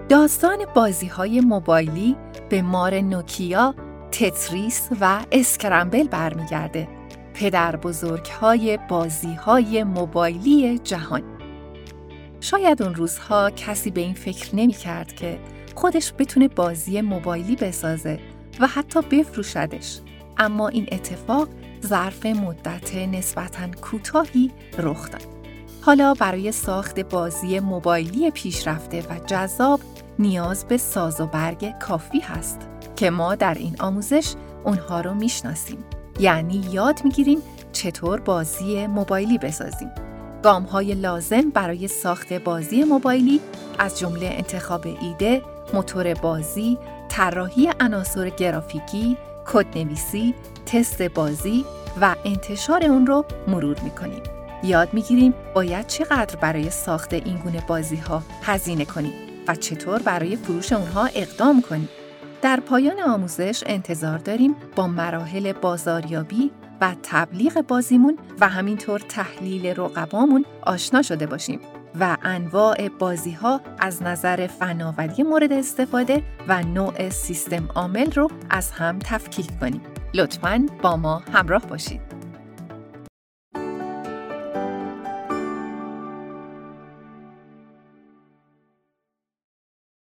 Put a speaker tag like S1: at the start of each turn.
S1: داستان بازی‌های موبایلی به مار نوکیا، تتریس و اسکرامبل برمیگرده. پدر بزرگ‌های بازی‌های موبایلی جهان. شاید اون روزها کسی به این فکر نمی‌کرد که خودش بتونه بازی موبایلی بسازه و حتی بفروشدش. اما این اتفاق ظرف مدت نسبتاً کوتاهی رخ داد. حالا برای ساخت بازی موبایلی پیشرفته و جذاب نیاز به ساز و برگ کافی هست که ما در این آموزش اونها رو میشناسیم. یعنی یاد میگیریم چطور بازی موبایلی بسازیم. گام‌های لازم برای ساخت بازی موبایلی از جمله انتخاب ایده، موتور بازی، طراحی عناصر گرافیکی، کدنویسی، تست بازی و انتشار اون رو مرور می‌کنیم. یاد می‌گیریم باید چقدر برای ساخت این گونه بازی‌ها هزینه کنیم و چطور برای فروش اونها اقدام کنیم. در پایان آموزش انتظار داریم با مراحل بازاریابی و تبلیغ بازیمون و همینطور تحلیل رقبامون آشنا شده باشیم و انواع بازی‌ها از نظر فناوری مورد استفاده و نوع سیستم عامل رو از هم تفکیک کنیم. لطفاً با ما همراه باشید.